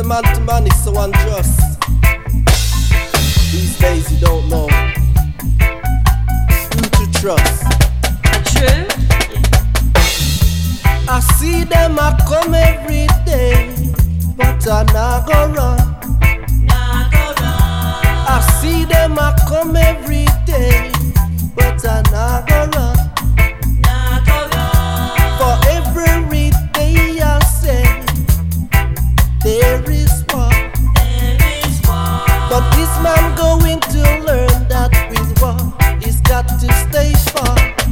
man to man is so unjust. These days you don't know who to trust. True. I see them a come every day, but I nah go run. I see them a come every day, but I nah go run. For every day I say there is war. But this man going to learn that with war he's got to stay far.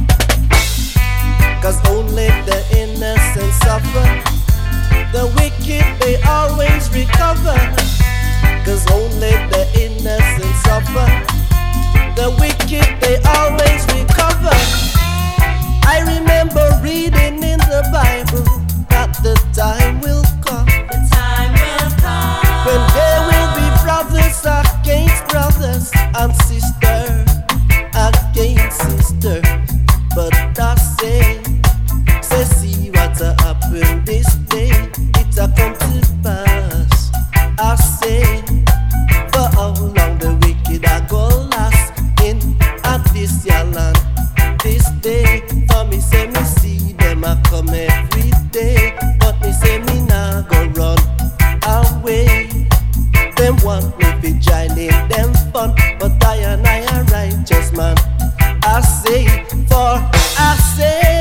Cause only the innocent suffer, the wicked they always recover. Cause only the innocent suffer, the wicked they always recover. I remember reading in the Bible that the time will come, when there will be brothers against brothers and sisters against sisters. But I say see what's a happen this day, it's a come to pass. I say, for how long the wicked are go last in at this your land this day. For me say me see them a come every day, but me say me nah go run away. Them want me to join in them fun, but I a righteous man. I say, for I say.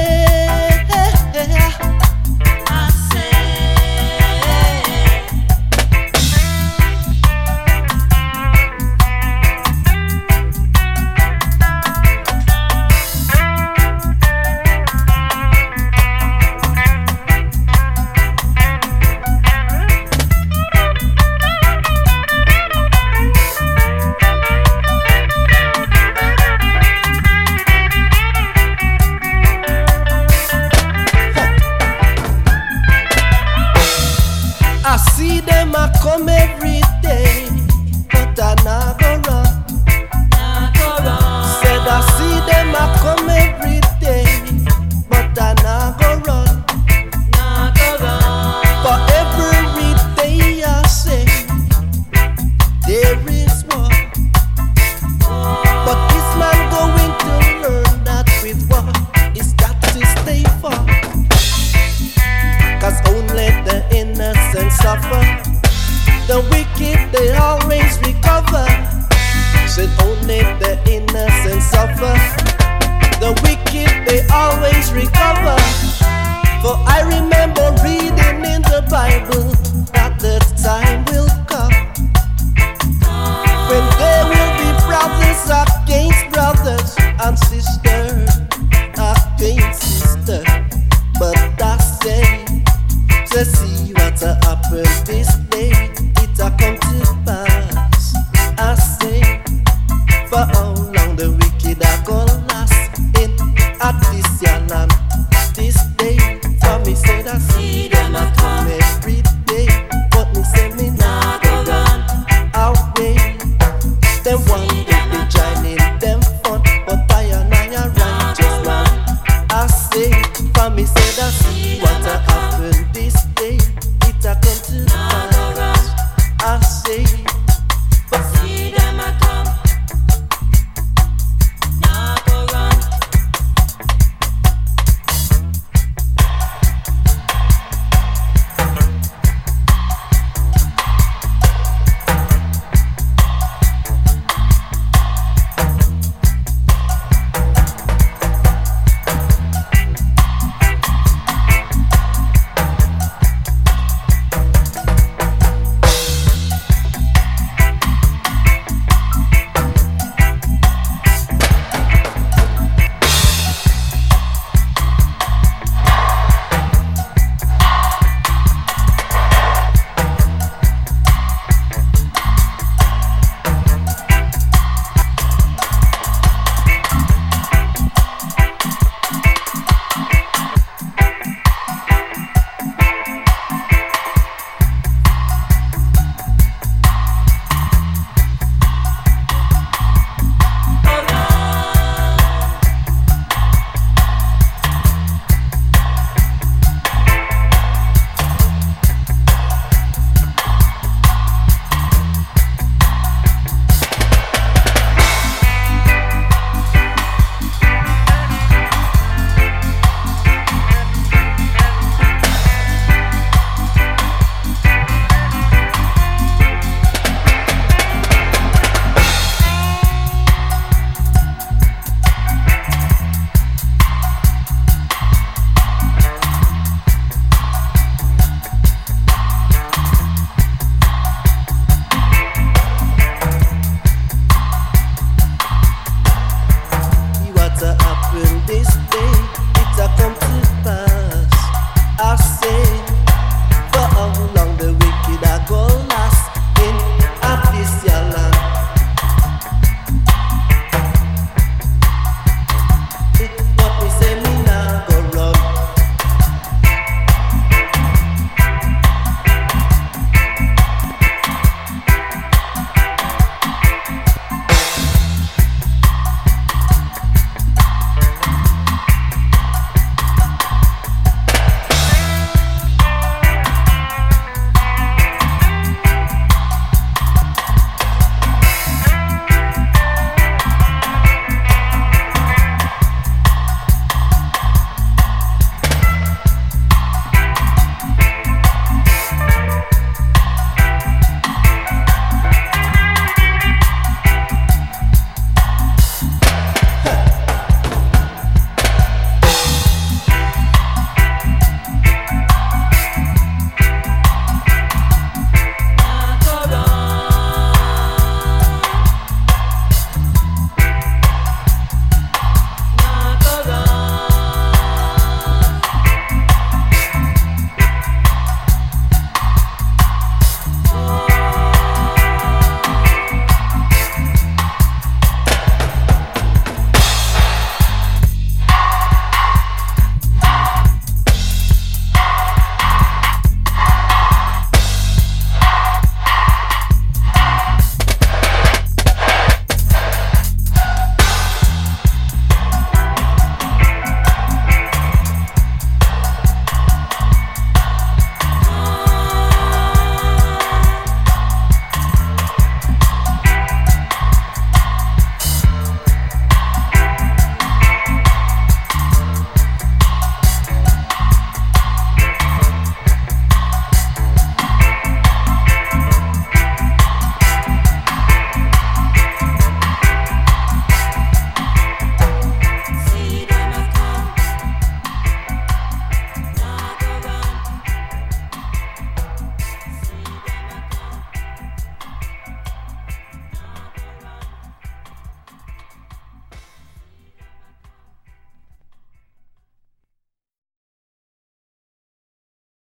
I see them a come every day, but I nah go run. Said I see them a come every day, but I nah go run. For every day I say there is war, but this man going to learn that with war he's got to stay far. Cause only the innocent suffer, the wicked they always recover. Said only the innocent suffer, the wicked they always recover. For I remember reading in the Bible that the time will come when there will be brothers against brothers and sisters against sisters. But I say see what's a happen this day, it's a come